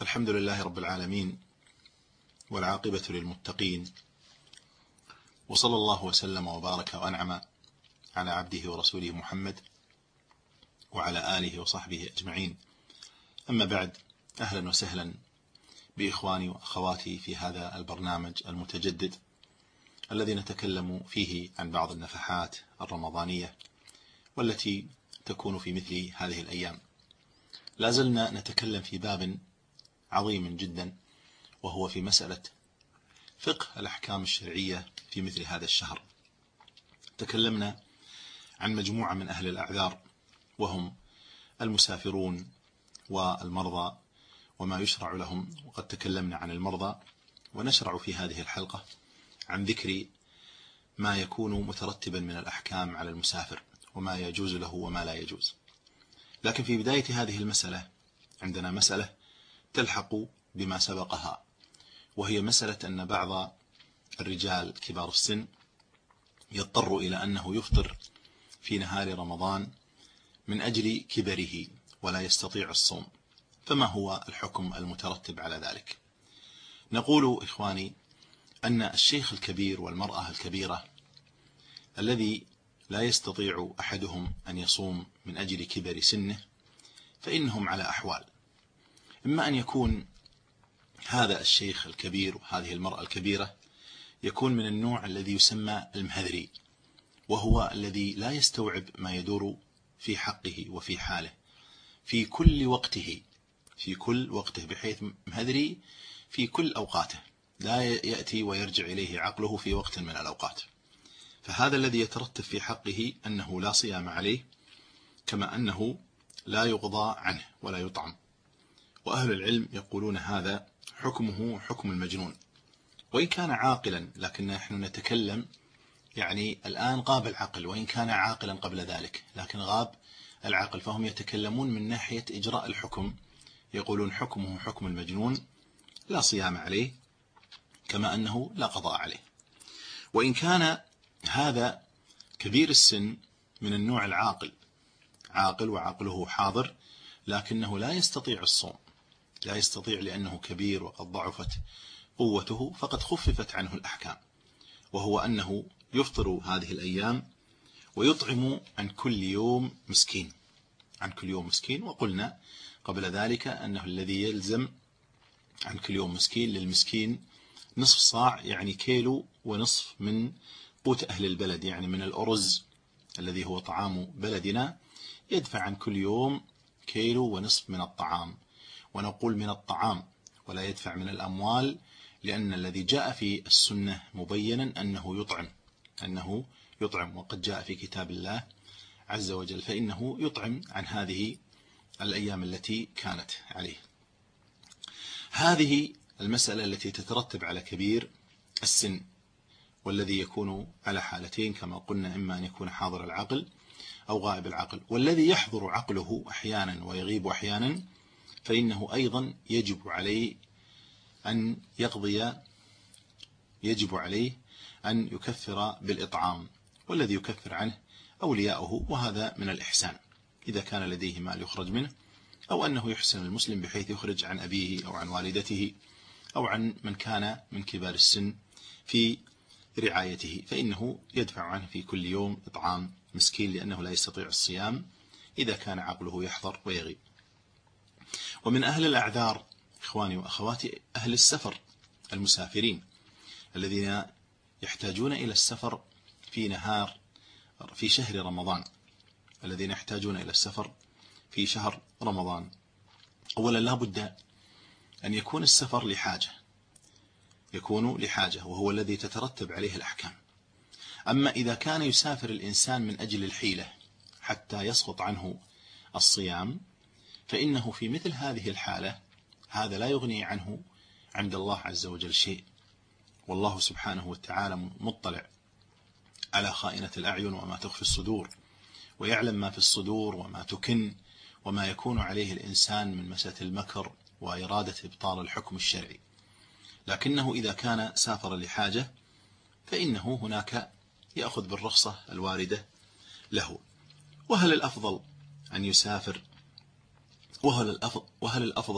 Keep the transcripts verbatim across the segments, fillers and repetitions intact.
الحمد لله رب العالمين، والعاقبة للمتقين، وصلى الله وسلم وبارك وأنعم على عبده ورسوله محمد وعلى آله وصحبه أجمعين. أما بعد، أهلا وسهلا بإخواني وأخواتي في هذا البرنامج المتجدد الذي نتكلم فيه عن بعض النفحات الرمضانية والتي تكون في مثل هذه الأيام. لا زلنا نتكلم في باب عظيم جدا، وهو في مسألة فقه الأحكام الشرعية في مثل هذا الشهر. تكلمنا عن مجموعة من أهل الأعذار، وهم المسافرون والمرضى وما يشرع لهم، وقد تكلمنا عن المرضى، ونشرع في هذه الحلقة عن ذكر ما يكون مترتبا من الأحكام على المسافر، وما يجوز له وما لا يجوز. لكن في بداية هذه المسألة عندنا مسألة تلحق بما سبقها، وهي مسألة أن بعض الرجال كبار السن يضطر إلى أنه يفطر في نهار رمضان من أجل كبره ولا يستطيع الصوم. فما هو الحكم المترتب على ذلك؟ نقول إخواني أن الشيخ الكبير والمرأة الكبيرة الذي لا يستطيع أحدهم أن يصوم من أجل كبر سنه، فإنهم على أحوال: إما أن يكون هذا الشيخ الكبير وهذه المرأة الكبيرة يكون من النوع الذي يسمى المهذري، وهو الذي لا يستوعب ما يدور في حقه وفي حاله في كل وقته في كل وقته بحيث مهذري في كل أوقاته، لا يأتي ويرجع إليه عقله في وقت من الأوقات. فهذا الذي يترتب في حقه أنه لا صيام عليه، كما أنه لا يقضى عنه ولا يطعم. وأهل العلم يقولون هذا حكمه حكم المجنون، وإن كان عاقلا، لكن نحن نتكلم يعني الآن غاب العقل، وإن كان عاقلا قبل ذلك لكن غاب العقل، فهم يتكلمون من ناحية إجراء الحكم، يقولون حكمه حكم المجنون، لا صيام عليه كما أنه لا قضاء عليه. وإن كان هذا كبير السن من النوع العاقل، عاقل وعقله حاضر، لكنه لا يستطيع الصوم، لا يستطيع لأنه كبير وقد ضعفت قوته، فقد خففت عنه الأحكام، وهو أنه يفطر هذه الأيام ويطعم عن كل يوم مسكين عن كل يوم مسكين وقلنا قبل ذلك أنه الذي يلزم عن كل يوم مسكين للمسكين نصف صاع، يعني كيلو ونصف من قوت أهل البلد، يعني من الأرز الذي هو طعام بلدنا، يدفع عن كل يوم كيلو ونصف من الطعام. ونقول من الطعام ولا يدفع من الأموال، لأن الذي جاء في السنة مبينا أنه يطعم أنه يطعم وقد جاء في كتاب الله عز وجل، فإنه يطعم عن هذه الأيام التي كانت عليه. هذه المسألة التي تترتب على كبير السن، والذي يكون على حالتين كما قلنا: إما أن يكون حاضر العقل أو غائب العقل. والذي يحضر عقله أحيانا ويغيب أحيانا، فإنه أيضا يجب عليه أن يقضي يجب عليه أن يكفر بالإطعام، والذي يكفر عنه أولياؤه، وهذا من الإحسان إذا كان لديه مال يخرج منه، أو أنه يحسن المسلم بحيث يخرج عن أبيه أو عن والدته أو عن من كان من كبار السن في رعايته، فإنه يدفع عنه في كل يوم إطعام مسكين، لأنه لا يستطيع الصيام إذا كان عقله يحضر ويغيب. ومن أهل الأعذار إخواني وأخواتي أهل السفر، المسافرين الذين يحتاجون إلى السفر في نهار في شهر رمضان الذين يحتاجون إلى السفر في شهر رمضان. أولا لا بد أن يكون السفر لحاجة يكون لحاجة وهو الذي تترتب عليه الأحكام. أما إذا كان يسافر الإنسان من أجل الحيلة حتى يسقط عنه الصيام، فإنه في مثل هذه الحالة هذا لا يغني عنه عند الله عز وجل شيء، والله سبحانه وتعالى مطلع على خائنة الأعين وما تخفي الصدور، ويعلم ما في الصدور وما تكن وما يكون عليه الإنسان من مسألة المكر وإرادة إبطال الحكم الشرعي. لكنه إذا كان سافر لحاجة فإنه هناك يأخذ بالرخصة الواردة له. وهل الأفضل أن يسافر وهل الأفضل, وهل الأفضل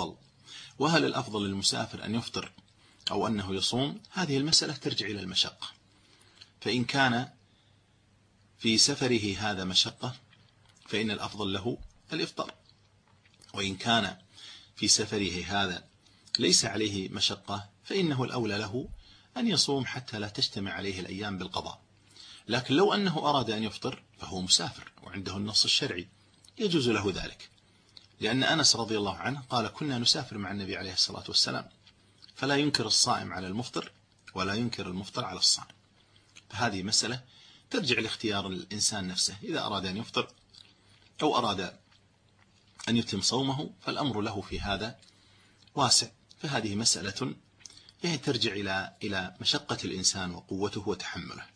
وهل الأفضل للمسافر أن يفطر أو أنه يصوم؟ هذه المسألة ترجع إلى المشقة، فإن كان في سفره هذا مشقة فإن الأفضل له الإفطار، وإن كان في سفره هذا ليس عليه مشقة فإنه الأولى له أن يصوم حتى لا تجتمع عليه الأيام بالقضاء. لكن لو أنه أراد أن يفطر فهو مسافر وعنده النص الشرعي يجوز له ذلك، لأن أنس رضي الله عنه قال كنا نسافر مع النبي عليه الصلاة والسلام، فلا ينكر الصائم على المفطر ولا ينكر المفطر على الصائم. فهذه مسألة ترجع لاختيار الإنسان نفسه، إذا أراد أن يفطر أو أراد أن يتم صومه فالأمر له في هذا واسع. فهذه مسألة يعني ترجع إلى إلى مشقة الإنسان وقوته وتحمله،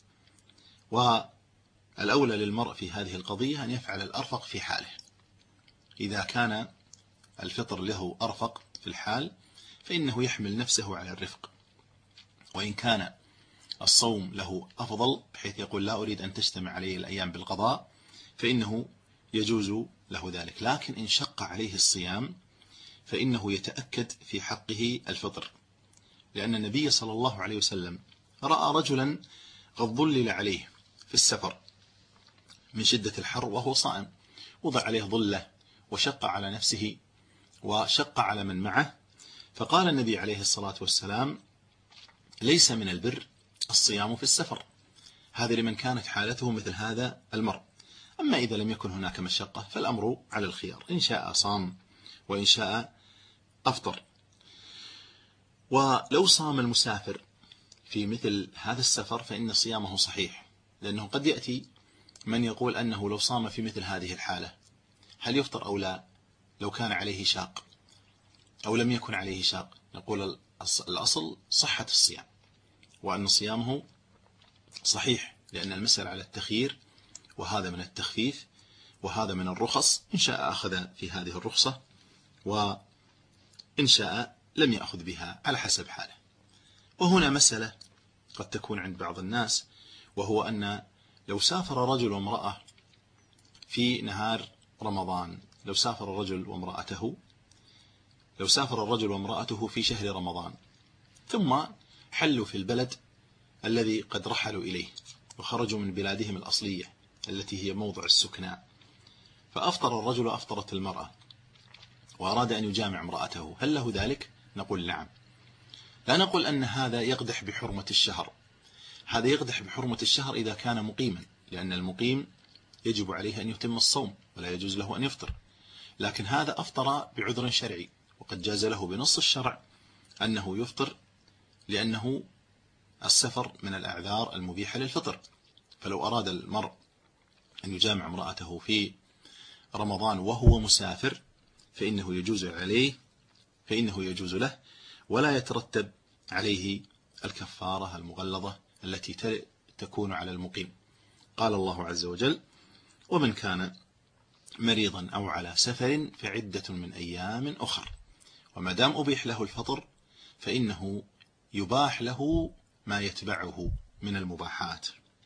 والأولى للمرء في هذه القضية أن يفعل الأرفق في حاله. إذا كان الفطر له أرفق في الحال فإنه يحمل نفسه على الرفق، وإن كان الصوم له أفضل بحيث يقول لا أريد أن تجتمع عليه الأيام بالقضاء فإنه يجوز له ذلك. لكن إن شق عليه الصيام فإنه يتأكد في حقه الفطر، لأن النبي صلى الله عليه وسلم رأى رجلا قد ظلل عليه في السفر من شدة الحر وهو صائم، وضع عليه ظلة وشق على نفسه وشق على من معه، فقال النبي عليه الصلاة والسلام ليس من البر الصيام في السفر، هذا لمن كانت حالته مثل هذا المرء. أما إذا لم يكن هناك مشقة فالأمر على الخيار، إن شاء صام وإن شاء أفطر. ولو صام المسافر في مثل هذا السفر فإن صيامه صحيح، لأنه قد يأتي من يقول أنه لو صام في مثل هذه الحالة هل يفطر أو لا، لو كان عليه شاق أو لم يكن عليه شاق. نقول الأصل صحة الصيام وأن صيامه صحيح، لأن المسألة على التخيير، وهذا من التخفيف وهذا من الرخص، إن شاء أخذ في هذه الرخصة وإن شاء لم يأخذ بها على حسب حاله. وهنا مسألة قد تكون عند بعض الناس، وهو أن لو سافر رجل وامرأة في نهار رمضان، لو سافر الرجل وامرأته لو سافر الرجل وامرأته في شهر رمضان ثم حلوا في البلد الذي قد رحلوا إليه وخرجوا من بلادهم الأصلية التي هي موضع السكناء، فأفطر الرجل وأفطرت المرأة وأراد أن يجامع امرأته، هل له ذلك؟ نقول نعم. لا نقول أن هذا يقدح بحرمة الشهر، هذا يقدح بحرمة الشهر إذا كان مقيما، لأن المقيم يجب عليه أن يتم الصوم ولا يجوز له أن يفطر. لكن هذا أفطر بعذر شرعي وقد جاز له بنص الشرع أنه يفطر، لأنه السفر من الأعذار المبيحة للفطر. فلو أراد المرء أن يجامع امرأته في رمضان وهو مسافر فإنه يجوز عليه فإنه يجوز له ولا يترتب عليه الكفارة المغلظة التي تكون على المقيم. قال الله عز وجل ومن كان مريضا أو على سفر فعدة من أيام أخر. وما دام أبيح له الفطر فإنه يباح له ما يتبعه من المباحات.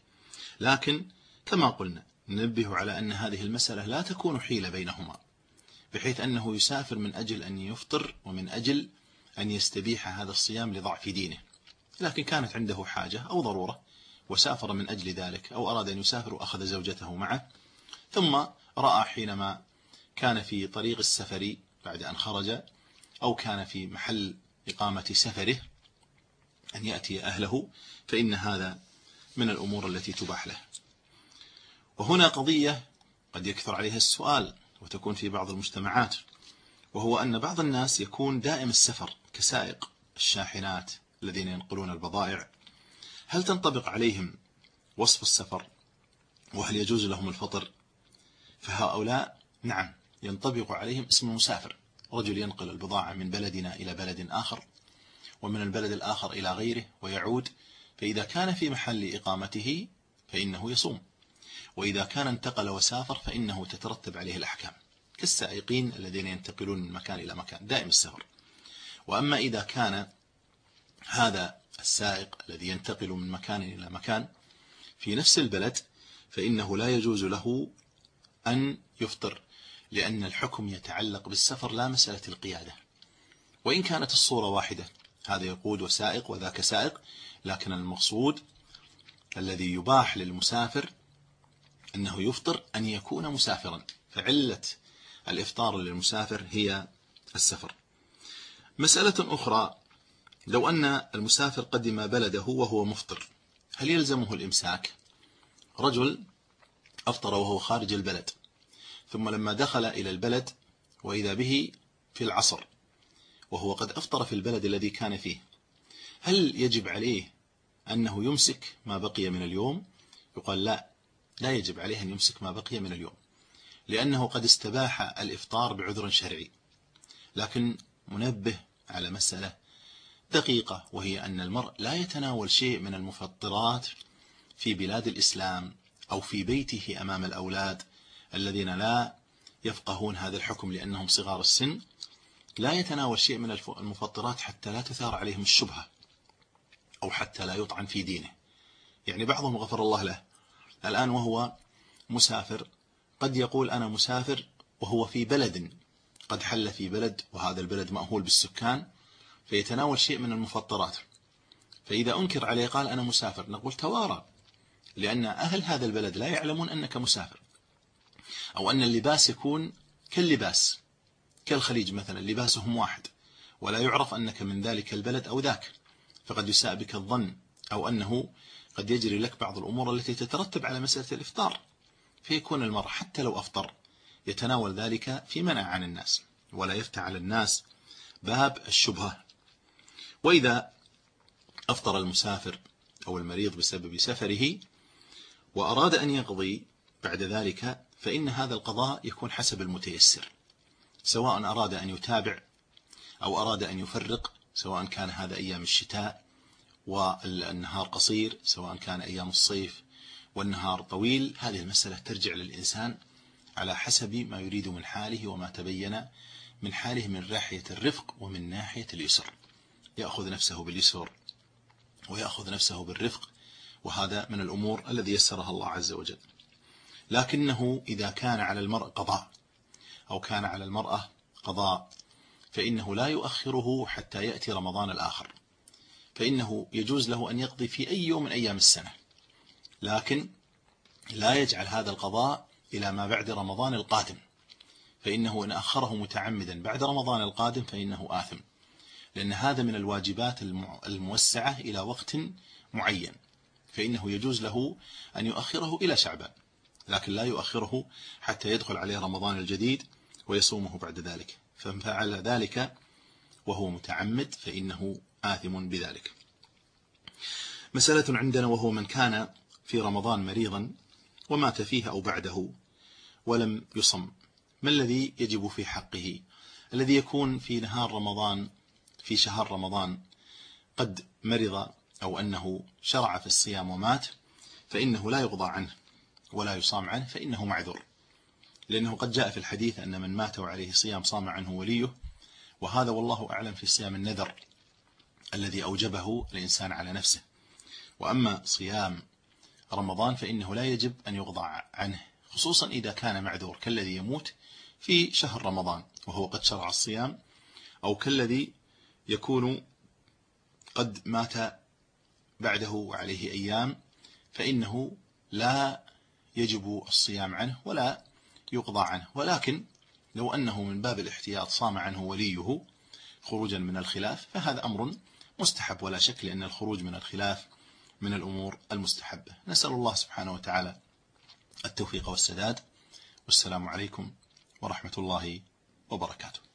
لكن كما قلنا ننبه على أن هذه المسألة لا تكون حيلة بينهما، بحيث أنه يسافر من أجل أن يفطر ومن أجل أن يستبيح هذا الصيام لضعف دينه، لكن كانت عنده حاجة أو ضرورة وسافر من أجل ذلك، أو أراد أن يسافر وأخذ زوجته معه، ثم رأى حينما كان في طريق السفر بعد أن خرج أو كان في محل إقامة سفره أن يأتي أهله، فإن هذا من الأمور التي تباح له. وهنا قضية قد يكثر عليها السؤال وتكون في بعض المجتمعات، وهو أن بعض الناس يكون دائم السفر كسائق الشاحنات الذين ينقلون البضائع، هل تنطبق عليهم وصف السفر وهل يجوز لهم الفطر؟ فهؤلاء نعم ينطبق عليهم اسم المسافر، رجل ينقل البضاعة من بلدنا إلى بلد آخر ومن البلد الآخر إلى غيره ويعود، فإذا كان في محل إقامته فإنه يصوم، وإذا كان انتقل وسافر فإنه تترتب عليه الأحكام كالسائقين الذين ينتقلون من مكان إلى مكان دائم السفر. وأما إذا كان هذا السائق الذي ينتقل من مكان إلى مكان في نفس البلد فإنه لا يجوز له أن يفطر، لأن الحكم يتعلق بالسفر لا مسألة القيادة. وإن كانت الصورة واحدة، هذا يقود وسائق وذاك سائق، لكن المقصود الذي يباح للمسافر أنه يفطر أن يكون مسافرا، فعلة الإفطار للمسافر هي السفر. مسألة أخرى، لو أن المسافر قدم بلده وهو مفطر، هل يلزمه الإمساك؟ رجل أفطر وهو خارج البلد، ثم لما دخل إلى البلد وإذا به في العصر وهو قد أفطر في البلد الذي كان فيه، هل يجب عليه أنه يمسك ما بقي من اليوم؟ يقال لا، لا يجب عليه أن يمسك ما بقي من اليوم، لأنه قد استباح الإفطار بعذر شرعي. لكن منبه على مسألة دقيقة، وهي أن المرء لا يتناول شيء من المفطرات في بلاد الإسلام أو في بيته أمام الأولاد الذين لا يفقهون هذا الحكم لأنهم صغار السن، لا يتناول شيء من المفطرات حتى لا تثار عليهم الشبهة أو حتى لا يطعن في دينه. يعني بعضهم غفر الله له الآن وهو مسافر قد يقول أنا مسافر وهو في بلد، قد حل في بلد وهذا البلد مأهول بالسكان، فيتناول شيء من المفطرات، فإذا أنكر عليه قال أنا مسافر، نقول توارى، لأن أهل هذا البلد لا يعلمون أنك مسافر، أو أن اللباس يكون كاللباس كالخليج مثلا، لباسهم واحد ولا يعرف أنك من ذلك البلد أو ذاك، فقد يساء بك الظن، أو أنه قد يجري لك بعض الأمور التي تترتب على مسألة الإفطار، فيكون المرء حتى لو أفطر يتناول ذلك في منع عن الناس، ولا يفتح على الناس باب الشبهة. وإذا أفطر المسافر أو المريض بسبب سفره وأراد أن يقضي بعد ذلك، فإن هذا القضاء يكون حسب المتيسر، سواء أراد أن يتابع أو أراد أن يفرق، سواء كان هذا أيام الشتاء والنهار قصير، سواء كان أيام الصيف والنهار طويل. هذه المسألة ترجع للإنسان على حسب ما يريد من حاله وما تبين من حاله من ناحية الرفق ومن ناحية اليسر، يأخذ نفسه باليسر ويأخذ نفسه بالرفق، وهذا من الأمور الذي يسرها الله عز وجل. لكنه إذا كان على المرء قضاء أو كان على المرأة قضاء فإنه لا يؤخره حتى يأتي رمضان الآخر، فإنه يجوز له أن يقضي في أي يوم من أيام السنة، لكن لا يجعل هذا القضاء إلى ما بعد رمضان القادم، فإنه إن أخره متعمدا بعد رمضان القادم فإنه آثم، لأن هذا من الواجبات الموسعة إلى وقت معين، فإنه يجوز له أن يؤخره إلى شعبان، لكن لا يؤخره حتى يدخل عليه رمضان الجديد ويصومه بعد ذلك، ففعل ذلك وهو متعمد فإنه آثم بذلك. مسألة عندنا، وهو من كان في رمضان مريضا ومات فيه أو بعده ولم يصم، ما الذي يجب في حقه؟ الذي يكون في نهار رمضان في شهر رمضان قد مرض أو أنه شرع في الصيام ومات، فإنه لا يقضى عنه ولا يصام عنه، فإنه معذور، لأنه قد جاء في الحديث أن من مات وعليه صيام صام عنه وليه، وهذا والله أعلم في صيام النذر الذي أوجبه الإنسان على نفسه. وأما صيام رمضان فإنه لا يجب أن يقضى عنه، خصوصا إذا كان معذور، كالذي يموت في شهر رمضان وهو قد شرع الصيام، أو كالذي يكون قد مات بعده وعليه أيام، فإنه لا يجب الصيام عنه ولا يقضى عنه. ولكن لو أنه من باب الاحتياط صام عنه وليه خروجا من الخلاف فهذا أمر مستحب ولا شك، لأن الخروج من الخلاف من الأمور المستحبة. نسأل الله سبحانه وتعالى التوفيق والسداد، والسلام عليكم ورحمة الله وبركاته.